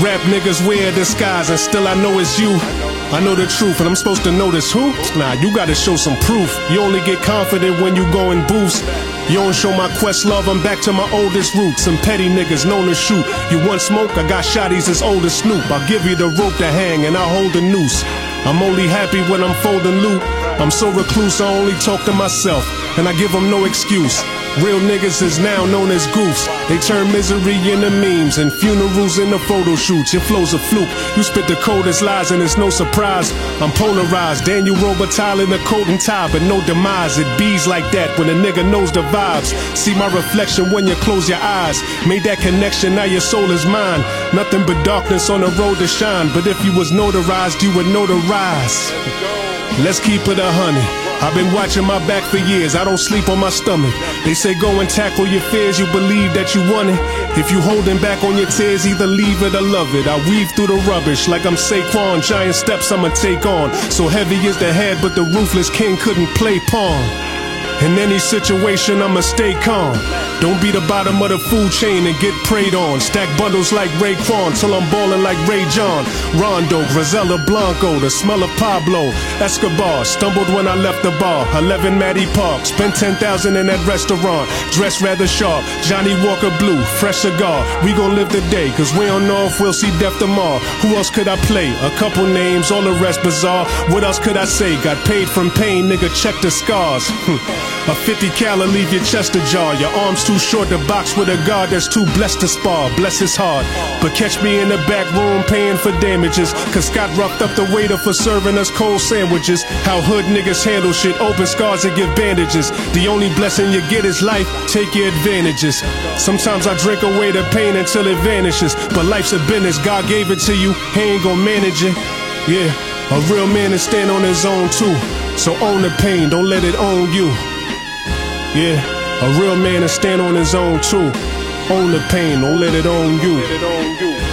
Rap niggas wear a disguise and still I know it's you. I know the truth and I'm supposed to notice who? Nah, you gotta show some proof. You only get confident when you go in booths. You don't show my quest love, I'm back to my oldest roots. Some petty niggas known to shoot. You want smoke? I got shotties as old as Snoop. I'll give you the rope to hang and I'll hold the noose. I'm only happy when I'm folding loot. I'm so recluse I only talk to myself, and I give them no excuse. Real niggas is now known as goofs. They turn misery into memes and funerals into photo shoots. Your flow's a fluke. You spit the coldest lies and it's no surprise. I'm polarized. Daniel Robitaille in a coat and tie, but no demise. It bees like that when a nigga knows the vibes. See my reflection when you close your eyes. Made that connection, now your soul is mine. Nothing but darkness on the road to shine. But if you was notarized, you would notarize. Let's keep it 100. I've been watching my back for years, I don't sleep on my stomach. They say go and tackle your fears, you believe that you want it. If you holding back on your tears, either leave it or love it. I weave through the rubbish like I'm Saquon. Giant steps I'ma take on. So heavy is the head, but the ruthless king couldn't play pawn. In any situation, I'ma stay calm. Don't be the bottom of the food chain and get preyed on. Stack bundles like Raekwon till I'm ballin' like Ray John. Rondo, Griselda Blanco, the smell of Pablo Escobar. Stumbled when I left the bar. 11 Matty Park, spent 10,000 in that restaurant. Dressed rather sharp, Johnny Walker Blue, fresh cigar. We gon' live the day, cause we don't know if we'll see death tomorrow. Who else could I play? A couple names, all the rest bizarre. What else could I say? Got paid from pain, nigga, check the scars. A 50 cal leave your chest ajar. Your arms too short to box with a guard that's too blessed to spar. Bless his heart. But catch me in the back room paying for damages, cause Scott roughed up the waiter for serving us cold sandwiches. How hood niggas handle shit, open scars and give bandages. The only blessing you get is life, take your advantages. Sometimes I drink away the pain until it vanishes. But life's a business, God gave it to you, he ain't gon' manage it. Yeah, a real man is stand on his own too. So own the pain, don't let it own you. Yeah, a real man is stand on his own too. Own the pain, don't let it own you.